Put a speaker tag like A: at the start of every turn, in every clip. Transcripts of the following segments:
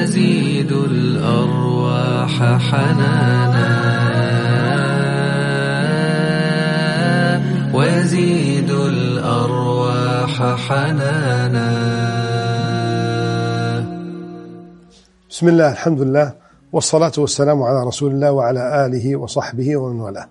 A: ويزيد الأرواح حنانا، ويزيد الأرواح حنانا.
B: بسم الله، الحمد لله، والصلاة والسلام على رسول الله وعلى آله وصحبه ومن والاه.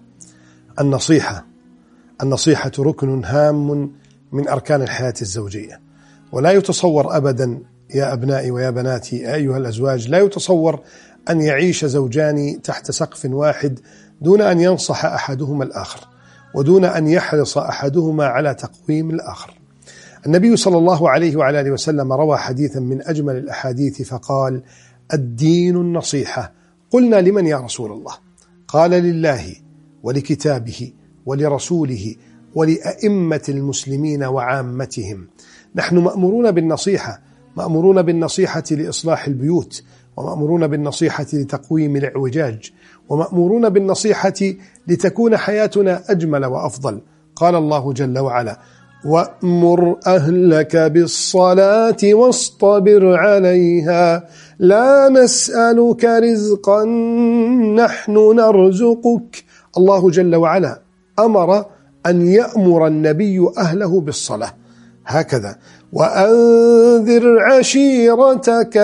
B: النصيحة ركن هام من أركان الحياة الزوجية، ولا يتصور أبدا يا أبنائي ويا بناتي أيها الأزواج، لا يتصور أن يعيش زوجان تحت سقف واحد دون أن ينصح أحدهما الآخر، ودون أن يحرص أحدهما على تقويم الآخر. النبي صلى الله عليه وعلى آله وسلم روى حديثا من أجمل الأحاديث فقال: الدين النصيحة. قلنا: لمن يا رسول الله؟ قال: لله ولكتابه ولرسوله ولأئمة المسلمين وعامتهم. نحن مأمورون بالنصيحة لإصلاح البيوت، ومأمورون بالنصيحة لتقويم الاعوجاج، ومأمورون بالنصيحة لتكون حياتنا أجمل وأفضل. قال الله جل وعلا: وأمر أهلك بالصلاة واصطبر عليها لا نسألك رزقا نحن نرزقك. الله جل وعلا أمر أن يأمر النبي أهله بالصلاة هكذا: وأنذر عشيرتك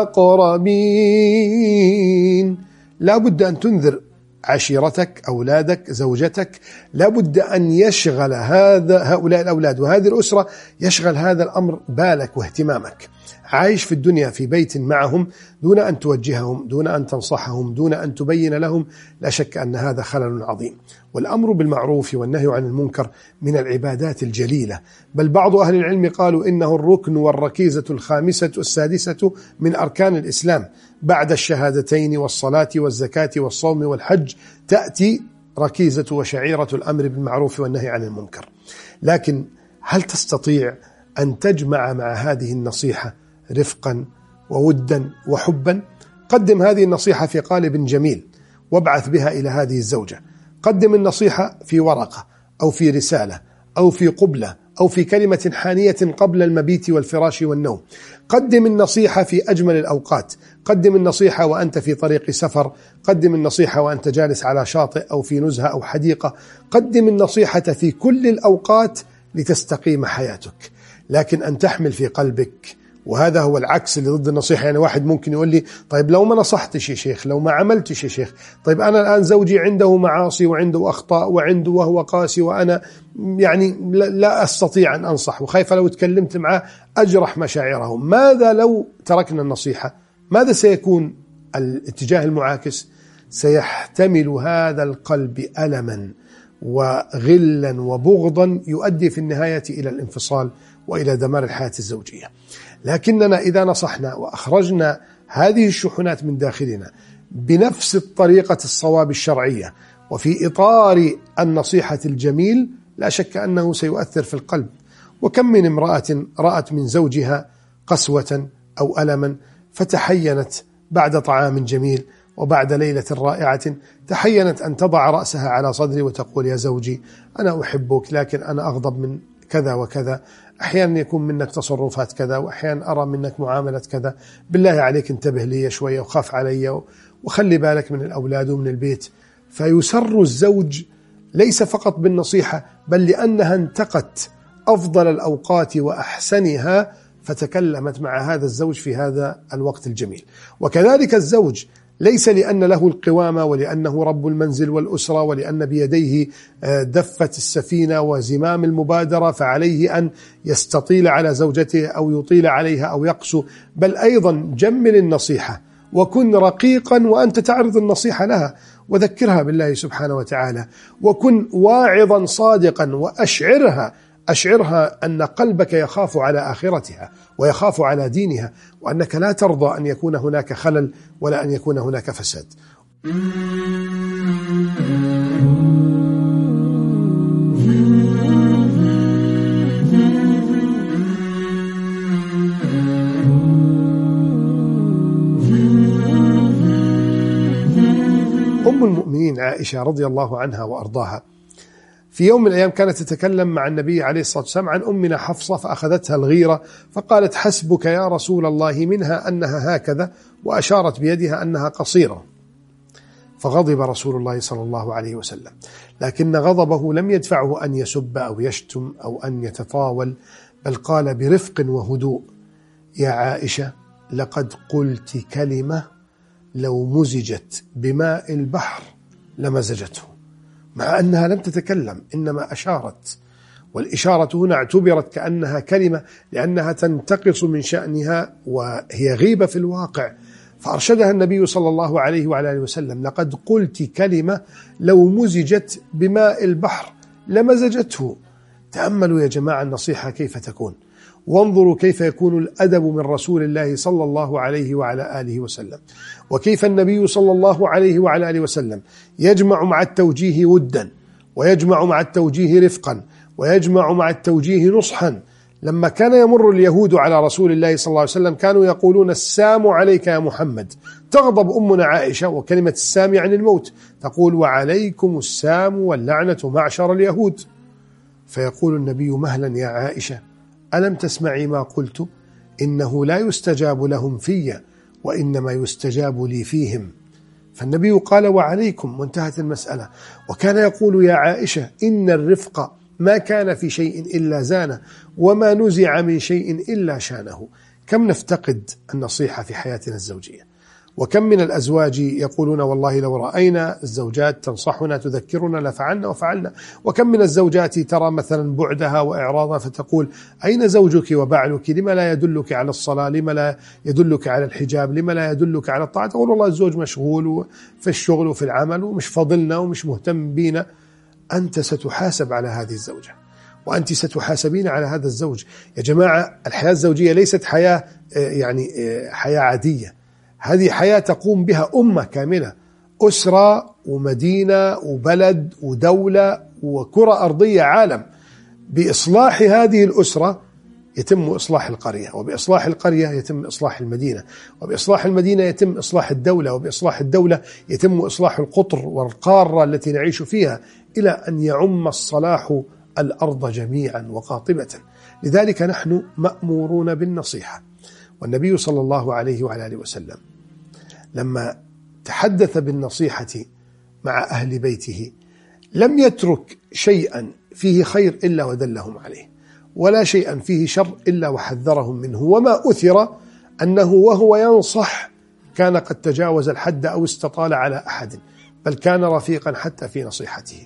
B: الأقربين. لا بد أن تنذر عشيرتك، أولادك، زوجتك. لا بد أن يشغل هؤلاء الأولاد وهذه الأسرة، يشغل هذا الأمر بالك واهتمامك. عايش في الدنيا في بيت معهم دون أن توجههم، دون أن تنصحهم، دون أن تبين لهم، لا شك أن هذا خلل عظيم. والأمر بالمعروف والنهي عن المنكر من العبادات الجليلة، بل بعض أهل العلم قالوا إنه الركن والركيزة الخامسة السادسة من أركان الإسلام. بعد الشهادتين والصلاة والزكاة والصوم والحج تأتي ركيزة وشعيرة الأمر بالمعروف والنهي عن المنكر. لكن هل تستطيع أن تجمع مع هذه النصيحة رفقا وودا وحبا؟ قدم هذه النصيحة في قالب جميل وابعث بها إلى هذه الزوجة. قدم النصيحة في ورقة أو في رسالة أو في قبلة أو في كلمة حانية قبل المبيت والفراش والنوم. قدم النصيحة في أجمل الأوقات. قدم النصيحة وأنت في طريق سفر. قدم النصيحة وأنت جالس على شاطئ أو في نزهة أو حديقة. قدم النصيحة في كل الأوقات لتستقيم حياتك. لكن أن تحمل في قلبك، وهذا هو العكس اللي ضد النصيحة. يعني واحد ممكن يقول لي: طيب لو ما نصحتش يا شيخ، لو ما عملتش يا شيخ، طيب أنا الآن زوجي عنده معاصي وعنده أخطاء وعنده وهو قاسي، وأنا يعني لا أستطيع أن أنصح، وخايف لو تكلمت معه أجرح مشاعره. ماذا لو تركنا النصيحة؟ ماذا سيكون الاتجاه المعاكس؟ سيحتمل هذا القلب ألما وغلا وبغضا يؤدي في النهاية إلى الانفصال وإلى دمار الحياة الزوجية. لكننا إذا نصحنا وأخرجنا هذه الشحنات من داخلنا بنفس الطريقة الصواب الشرعية وفي إطار النصيحة الجميل، لا شك أنه سيؤثر في القلب. وكم من امرأة رأت من زوجها قسوة أو ألما فتحينت بعد طعام جميل وبعد ليلة رائعة، تحينت أن تضع رأسها على صدري وتقول: يا زوجي، أنا أحبك، لكن أنا أغضب من كذا وكذا، أحيانا يكون منك تصرفات كذا، وأحيانا أرى منك معاملة كذا، بالله عليك انتبه لي شوية وخاف علي وخلي بالك من الأولاد ومن البيت. فيسر الزوج ليس فقط بالنصيحة، بل لأنها انتقت أفضل الأوقات وأحسنها فتكلمت مع هذا الزوج في هذا الوقت الجميل. وكذلك الزوج ليس لأن له القوامة ولأنه رب المنزل والأسرة ولأن بيديه دفة السفينة وزمام المبادرة فعليه أن يستطيل على زوجته أو يطيل عليها أو يقسو، بل أيضا جمل النصيحة وكن رقيقا وأنت تعرض النصيحة لها، وذكرها بالله سبحانه وتعالى، وكن واعظا صادقا أشعرها أن قلبك يخاف على آخرتها ويخاف على دينها، وأنك لا ترضى أن يكون هناك خلل ولا أن يكون هناك فساد. أم المؤمنين عائشة رضي الله عنها وأرضاها في يوم من الأيام كانت تتكلم مع النبي عليه الصلاة والسلام عن أمنا حفصة، فأخذتها الغيرة فقالت: حسبك يا رسول الله منها أنها هكذا، وأشارت بيدها أنها قصيرة. فغضب رسول الله صلى الله عليه وسلم، لكن غضبه لم يدفعه أن يسب أو يشتم أو أن يتطاول، بل قال برفق وهدوء: يا عائشة، لقد قلت كلمة لو مزجت بماء البحر لمزجته. مع أنها لم تتكلم، إنما أشارت، والإشارة هنا اعتبرت كأنها كلمة لأنها تنتقص من شأنها وهي غيبة في الواقع. فأرشدها النبي صلى الله عليه وعلى آله وسلم: لقد قلت كلمة لو مزجت بماء البحر لمزجته. تأملوا يا جماعة النصيحة كيف تكون، وانظروا كيف يكون الأدب من رسول الله صلى الله عليه وعلى آله وسلم، وكيف النبي صلى الله عليه وعلى آله وسلم يجمع مع التوجيه ودا، ويجمع مع التوجيه رفقا، ويجمع مع التوجيه نصحا. لما كان يمر اليهود على رسول الله صلى الله عليه وسلم كانوا يقولون: السام عليك يا محمد. تغضب أمنا عائشة، وكلمة السام عن الموت، تقول: وعليكم السام واللعنة معشر اليهود. فيقول النبي: مهلا يا عائشة، ألم تسمعي ما قلت؟ إنه لا يستجاب لهم في، وإنما يستجاب لي فيهم. فالنبي قال: وعليكم، وانتهت المسألة. وكان يقول: يا عائشة، إن الرفق ما كان في شيء إلا زانه، وما نزع من شيء إلا شانه. كم نفتقد النصيحة في حياتنا الزوجية، وكم من الأزواج يقولون: والله لو رأينا الزوجات تنصحنا تذكرنا لفعلنا وفعلنا. وكم من الزوجات ترى مثلا بعدها وإعراضها فتقول: أين زوجك وبعلك؟ لما لا يدلك على الصلاة؟ لما لا يدلك على الحجاب؟ لما لا يدلك على الطاعة؟ تقول: والله الزوج مشغول في الشغل وفي العمل ومش فاضلنا ومش مهتم بينا. أنت ستحاسب على هذه الزوجة، وأنت ستحاسبين على هذا الزوج. يا جماعة، الحياة الزوجية ليست حياة حياة عادية، هذه حياة تقوم بها أمة كاملة، أسرة ومدينة وبلد ودولة وكرة أرضية، عالم. بإصلاح هذه الأسرة يتم إصلاح القرية، وبإصلاح القرية يتم إصلاح المدينة، وبإصلاح المدينة يتم إصلاح الدولة، وبإصلاح الدولة يتم إصلاح القطر والقارة التي نعيش فيها، إلى أن يعم الصلاح الأرض جميعا وقاطبة. لذلك نحن مأمورون بالنصيحة. والنبي صلى الله عليه وعلى آله وسلم لما تحدث بالنصيحة مع أهل بيته لم يترك شيئا فيه خير إلا ودلهم عليه، ولا شيئا فيه شر إلا وحذرهم منه. وما أثر أنه وهو ينصح كان قد تجاوز الحد أو استطال على أحد، بل كان رفيقا حتى في نصيحته.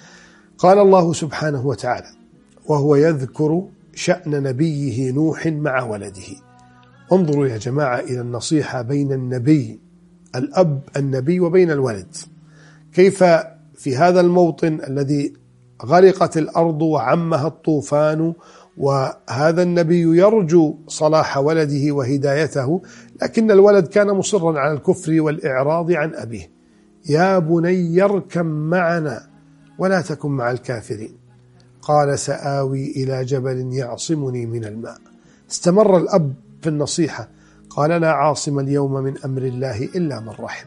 B: قال الله سبحانه وتعالى وهو يذكر شأن نبيه نوح مع ولده. انظروا يا جماعة إلى النصيحة بين النبي الأب النبي وبين الولد، كيف في هذا الموطن الذي غرقت الأرض وعمها الطوفان، وهذا النبي يرجو صلاح ولده وهدايته، لكن الولد كان مصرا على الكفر والإعراض عن أبيه. يا بني اركب معنا ولا تكن مع الكافرين. قال: سآوي إلى جبل يعصمني من الماء. استمر الأب في النصيحة، قال: لا عاصم اليوم من أمر الله إلا من رحم،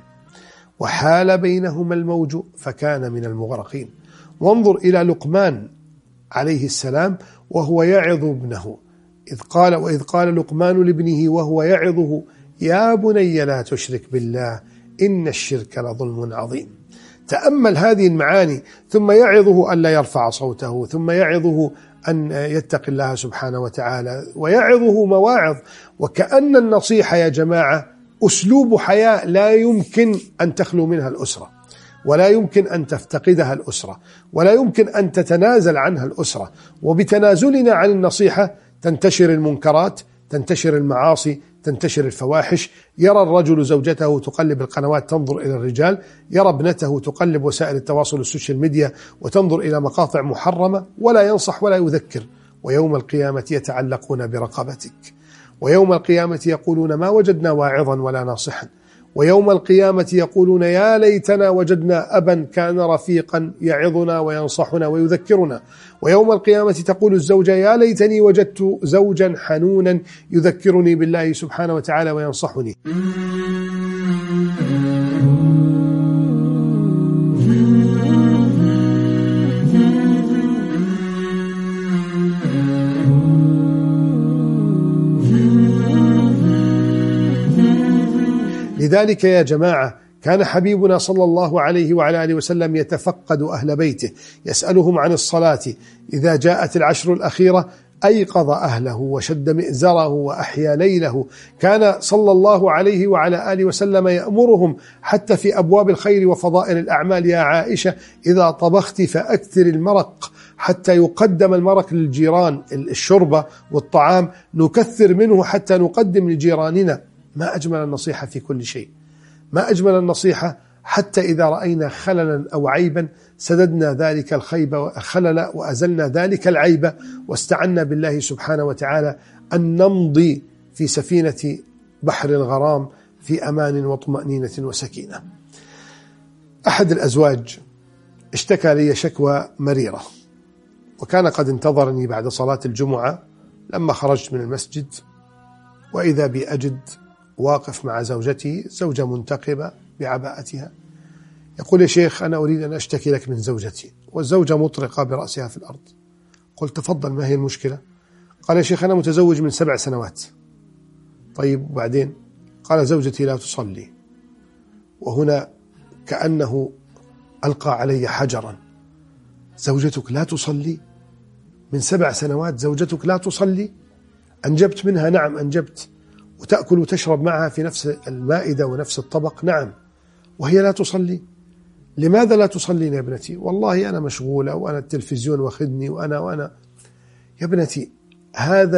B: وحال بينهما الموج فكان من المغرقين. وانظر إلى لقمان عليه السلام وهو يعظ ابنه، وإذ قال لقمان لابنه وهو يعظه: يا بني لا تشرك بالله إن الشرك لظلم عظيم. تأمل هذه المعاني، ثم يعظه ألا يرفع صوته، ثم يعظه أن يتقي الله سبحانه وتعالى، ويعظه مواعظ. وكأن النصيحة يا جماعة أسلوب حياة لا يمكن أن تخلو منها الأسرة، ولا يمكن أن تفتقدها الأسرة، ولا يمكن أن تتنازل عنها الأسرة. وبتنازلنا عن النصيحة تنتشر المنكرات، تنتشر المعاصي، تنتشر الفواحش. يرى الرجل زوجته تقلب القنوات تنظر إلى الرجال، يرى ابنته تقلب وسائل التواصل السوشيال ميديا وتنظر إلى مقاطع محرمة، ولا ينصح ولا يذكر. ويوم القيامة يتعلقون برقبتك، ويوم القيامة يقولون: ما وجدنا واعظا ولا ناصحا. ويوم القيامة يقولون: يا ليتنا وجدنا أبا كان رفيقا يعظنا وينصحنا ويذكرنا. ويوم القيامة تقول الزوجة: يا ليتني وجدت زوجا حنونا يذكرني بالله سبحانه وتعالى وينصحني. ولذلك يا جماعة كان حبيبنا صلى الله عليه وعلى آله وسلم يتفقد أهل بيته، يسألهم عن الصلاة. إذا جاءت العشر الأخيرة أيقظ أهله وشد مئزره وأحيا ليله. كان صلى الله عليه وعلى آله وسلم يأمرهم حتى في أبواب الخير وفضائل الأعمال: يا عائشة إذا طبخت فأكثر المرق، حتى يقدم المرق للجيران، الشربة والطعام نكثر منه حتى نقدم لجيراننا. ما أجمل النصيحة في كل شيء، ما أجمل النصيحة. حتى إذا رأينا خللا أو عيبا سددنا ذلك الخلل وأزلنا ذلك العيب، واستعنا بالله سبحانه وتعالى أن نمضي في سفينة بحر الغرام في أمان وطمأنينة وسكينة. أحد الأزواج اشتكى لي شكوى مريرة، وكان قد انتظرني بعد صلاة الجمعة لما خرجت من المسجد، وإذا بي أجد واقف مع زوجتي، زوجة منتقبة بعباءتها. يقول: يا شيخ أنا أريد أن أشتكي لك من زوجتي. والزوجة مطرقة برأسها في الأرض. قلت: تفضل، ما هي المشكلة؟ قال: يا شيخ أنا متزوج من 7 سنوات. طيب وبعدين؟ قال: زوجتي لا تصلي. وهنا كأنه ألقى علي حجرا. زوجتك لا تصلي؟ من 7 سنوات زوجتك لا تصلي؟ أنجبت منها؟ نعم أنجبت. وتأكل وتشرب معها في نفس المائدة ونفس الطبق؟ نعم. وهي لا تصلي؟ لماذا لا تصلين يا ابنتي؟ والله أنا مشغولة، وأنا التلفزيون واخدني، وأنا. يا ابنتي، هذا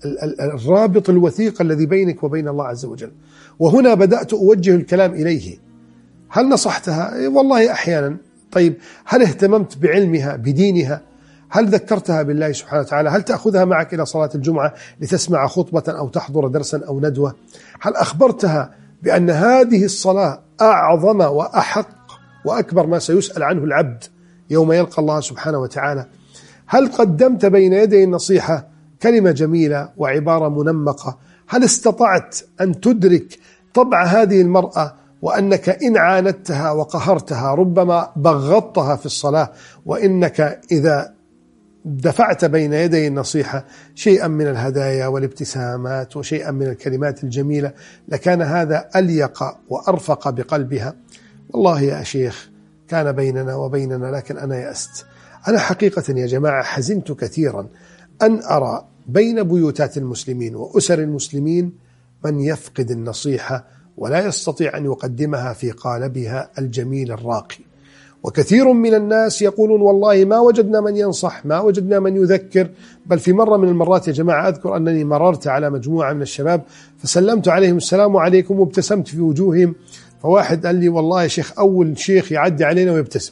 B: الرابط الوثيق الذي بينك وبين الله عز وجل. وهنا بدأت أوجه الكلام إليه. هل نصحتها؟ والله أحيانا. طيب هل اهتممت بعلمها بدينها؟ هل ذكرتها بالله سبحانه وتعالى؟ هل تأخذها معك إلى صلاة الجمعة لتسمع خطبة أو تحضر درسا أو ندوة؟ هل أخبرتها بأن هذه الصلاة أعظم وأحق وأكبر ما سيسأل عنه العبد يوم يلقى الله سبحانه وتعالى؟ هل قدمت بين يدي النصيحة كلمة جميلة وعبارة منمقة؟ هل استطعت أن تدرك طبع هذه المرأة، وأنك إن عاندتها وقهرتها ربما بغضتها في الصلاة، وإنك إذا دفعت بين يدي النصيحة شيئا من الهدايا والابتسامات وشيئا من الكلمات الجميلة لكان هذا أليق وأرفق بقلبها؟ والله يا شيخ كان بيننا وبيننا، لكن أنا يأست. أنا حقيقة يا جماعة حزنت كثيرا أن أرى بين بيوتات المسلمين وأسر المسلمين من يفقد النصيحة ولا يستطيع أن يقدمها في قالبها الجميل الراقي. وكثير من الناس يقولون: والله ما وجدنا من ينصح، ما وجدنا من يذكر. بل في مرة من المرات يا جماعة أذكر أنني مررت على مجموعة من الشباب فسلمت عليهم: السلام عليكم، وابتسمت في وجوههم. فواحد قال لي: والله يا شيخ أول شيخ يعدي علينا ويبتسم.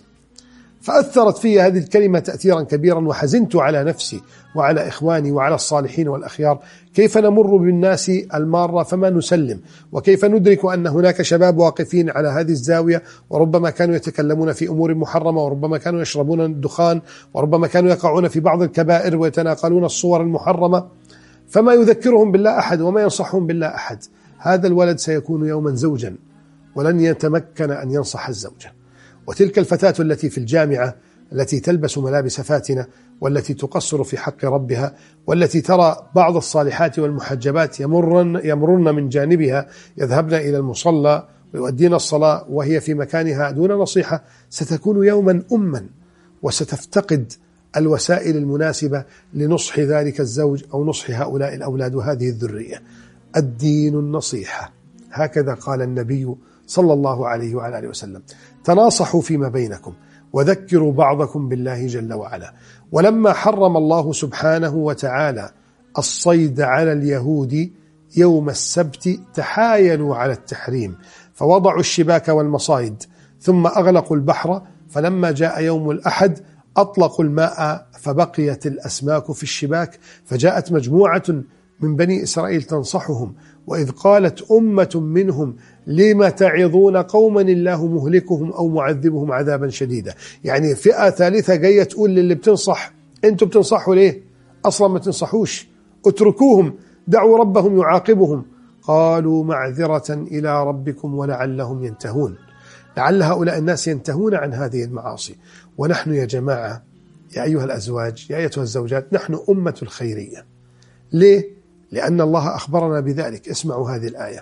B: فأثرت في هذه الكلمة تأثيرا كبيرا، وحزنت على نفسي وعلى إخواني وعلى الصالحين والأخيار. كيف نمر بالناس المارة فما نسلم؟ وكيف ندرك أن هناك شباب واقفين على هذه الزاوية وربما كانوا يتكلمون في أمور محرمة، وربما كانوا يشربون الدخان، وربما كانوا يقعون في بعض الكبائر ويتناقلون الصور المحرمة، فما يذكرهم بالله أحد وما ينصحهم بالله أحد. هذا الولد سيكون يوما زوجا ولن يتمكن أن ينصح الزوجة. وتلك الفتاة التي في الجامعة التي تلبس ملابس فاتنة والتي تقصر في حق ربها، والتي ترى بعض الصالحات والمحجبات يمرن من جانبها يذهبن إلى المصلى ويؤدين الصلاة وهي في مكانها دون نصيحة، ستكون يوما أما، وستفتقد الوسائل المناسبة لنصح ذلك الزوج أو نصح هؤلاء الأولاد وهذه الذرية. الدين النصيحة، هكذا قال النبي صلى الله عليه وعلى آله وسلم: تناصحوا فيما بينكم وذكروا بعضكم بالله جل وعلا. ولما حرم الله سبحانه وتعالى الصيد على اليهود يوم السبت تحايلوا على التحريم، فوضعوا الشباك والمصايد ثم أغلقوا البحر، فلما جاء يوم الأحد أطلقوا الماء فبقيت الأسماك في الشباك، فجاءت مجموعة من بني إسرائيل تنصحهم، وإذ قالت أمة منهم لما تعظون قوما الله مهلكهم أو معذبهم عذابا شديدا. يعني فئة ثالثة جاية تقول للي بتنصح: أنتم بتنصحوا ليه؟ أصلا ما تنصحوش، اتركوهم، دعوا ربهم يعاقبهم. قالوا معذرة إلى ربكم ولعلهم ينتهون. لعل هؤلاء الناس ينتهون عن هذه المعاصي. ونحن يا جماعة، يا أيها الأزواج، يا أيتها الزوجات، نحن أمة الخيرية. ليه؟ لأن الله أخبرنا بذلك. اسمعوا هذه الآية: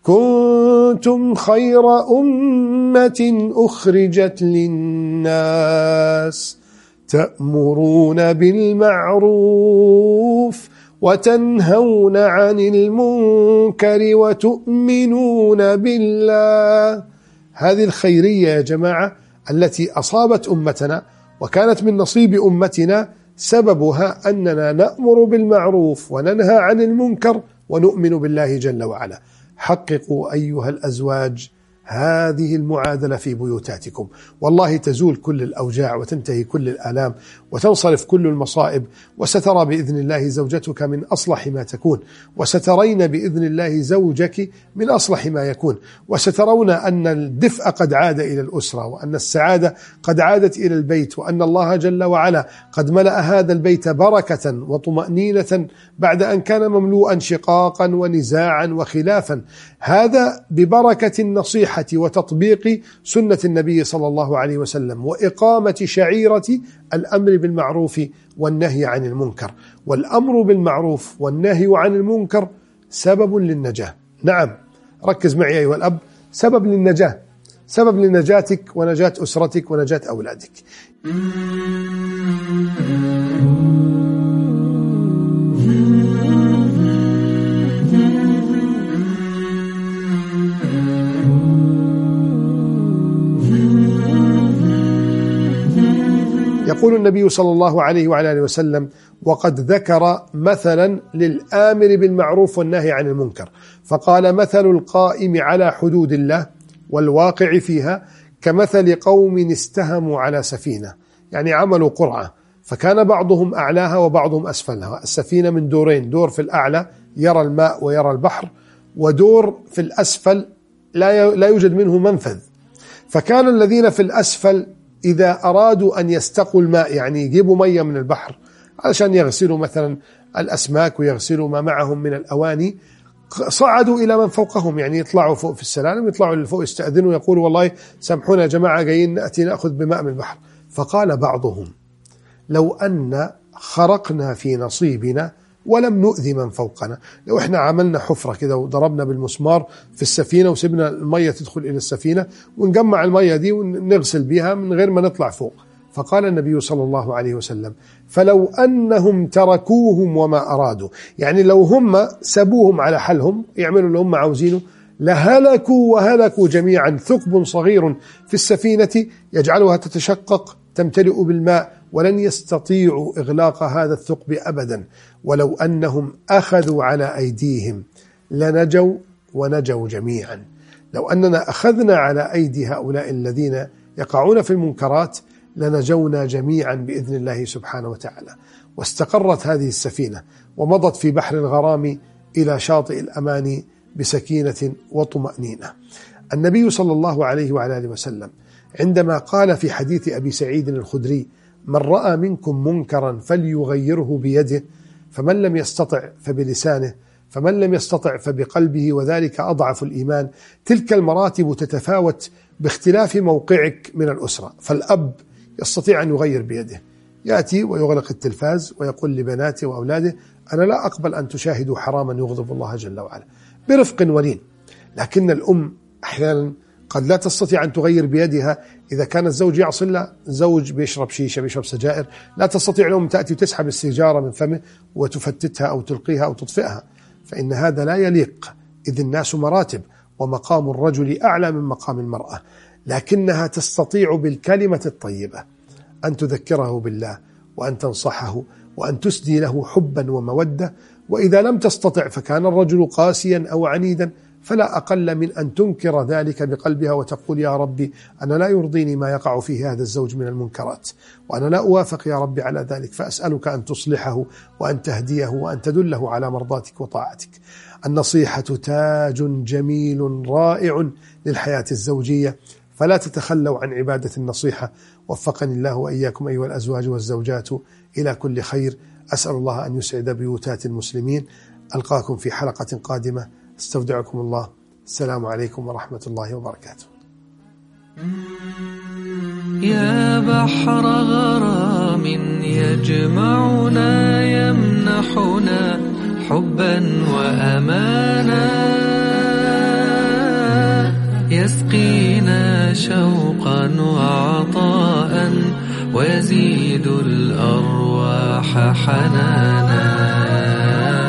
B: كنتم خير أمة أخرجت للناس تأمرون بالمعروف وتنهون عن المنكر وتؤمنون بالله. هذه الخيرية يا جماعة التي أصابت أمتنا وكانت من نصيب أمتنا سببها أننا نأمر بالمعروف وننهى عن المنكر ونؤمن بالله جل وعلا. حققوا أيها الأزواج هذه المعادلة في بيوتاتكم، والله تزول كل الأوجاع وتنتهي كل الآلام وتنصرف كل المصائب، وسترى بإذن الله زوجتك من أصلح ما تكون، وسترين بإذن الله زوجك من أصلح ما يكون، وسترون أن الدفء قد عاد إلى الأسرة، وأن السعادة قد عادت إلى البيت، وأن الله جل وعلا قد ملأ هذا البيت بركة وطمأنينة بعد أن كان مملوءا شقاقا ونزاعا وخلافا. هذا ببركة النصيحة وتطبيق سنة النبي صلى الله عليه وسلم وإقامة شعيرة الأمر بالمعروف والنهي عن المنكر. والأمر بالمعروف والنهي عن المنكر سبب للنجاة. نعم، ركز معي أيها الأب، سبب للنجاة، سبب لنجاتك ونجاة أسرتك ونجاة أولادك. يقول النبي صلى الله عليه وعلى آله وسلم: وقد ذكر مثلا للآمر بالمعروف والنهي عن المنكر، فقال: مثل القائم على حدود الله والواقع فيها كمثل قوم استهموا على سفينة، يعني عملوا قرعة، فكان بعضهم أعلاها وبعضهم أسفلها. السفينة من دورين، دور في الأعلى يرى الماء ويرى البحر، ودور في الأسفل لا يوجد منه منفذ. فكان الذين في الأسفل إذا أرادوا أن يستقوا الماء، يعني يجيبوا مية من البحر علشان يغسلوا مثلا الأسماك ويغسلوا ما معهم من الأواني، صعدوا إلى من فوقهم، يعني يطلعوا فوق في السلالم، يطلعوا للفوق يستأذنوا يقولوا: والله سامحونا يا جماعة جايين نأتي نأخذ بماء من البحر. فقال بعضهم: لو أن خرقنا في نصيبنا ولم نؤذي من فوقنا، لو احنا عملنا حفرة كده وضربنا بالمسمار في السفينة وسبنا المية تدخل إلى السفينة ونجمع المية دي ونغسل بها من غير ما نطلع فوق. فقال النبي صلى الله عليه وسلم: فلو أنهم تركوهم وما أرادوا، يعني لو هم سبوهم على حالهم يعملوا اللي هم عاوزينه، لهلكوا وهلكوا جميعا. ثقب صغير في السفينة يجعلها تتشقق تمتلئ بالماء ولن يستطيعوا إغلاق هذا الثقب أبدا. ولو أنهم أخذوا على أيديهم لنجوا ونجوا جميعا. لو أننا أخذنا على أيدي هؤلاء الذين يقعون في المنكرات لنجونا جميعا بإذن الله سبحانه وتعالى. واستقرت هذه السفينة ومضت في بحر الغرام إلى شاطئ الأمان بسكينة وطمأنينة. النبي صلى الله عليه وعلى آله وسلم عندما قال في حديث أبي سعيد الخدري: من رأى منكم منكرا فليغيره بيده، فمن لم يستطع فبلسانه، فمن لم يستطع فبقلبه، وذلك أضعف الإيمان. تلك المراتب تتفاوت باختلاف موقعك من الأسرة. فالأب يستطيع أن يغير بيده، يأتي ويغلق التلفاز ويقول لبناته وأولاده: أنا لا أقبل أن تشاهدوا حراما يغضب الله جل وعلا، برفق ولين. لكن الأم أحيانا قد لا تستطيع أن تغير بيدها. إذا كان الزوج يعصي الله، الزوج بيشرب شيشة بيشرب سجائر، لا تستطيع الأم تأتي وتسحب السيجارة من فمه وتفتتها أو تلقيها أو تطفئها، فإن هذا لا يليق، إذ الناس مراتب ومقام الرجل أعلى من مقام المرأة. لكنها تستطيع بالكلمة الطيبة أن تذكره بالله وأن تنصحه وأن تسدي له حبا ومودة. وإذا لم تستطع فكان الرجل قاسيا أو عنيدا، فلا أقل من أن تنكر ذلك بقلبها وتقول: يا ربي أنا لا يرضيني ما يقع فيه هذا الزوج من المنكرات، وأنا لا أوافق يا ربي على ذلك، فأسألك أن تصلحه وأن تهديه وأن تدله على مرضاتك وطاعتك. النصيحة تاج جميل رائع للحياة الزوجية، فلا تتخلوا عن عبادة النصيحة. وفقني الله وإياكم أيها الأزواج والزوجات إلى كل خير. أسأل الله أن يسعد بيوتات المسلمين. ألقاكم في حلقة قادمة. استودعكم الله. السلام عليكم ورحمة الله وبركاته.
A: يا بحر غرام يجمعنا يمنحنا حبا وأمانا. يسقينا شوقا وعطاء ويزيد الأرواح حنانا.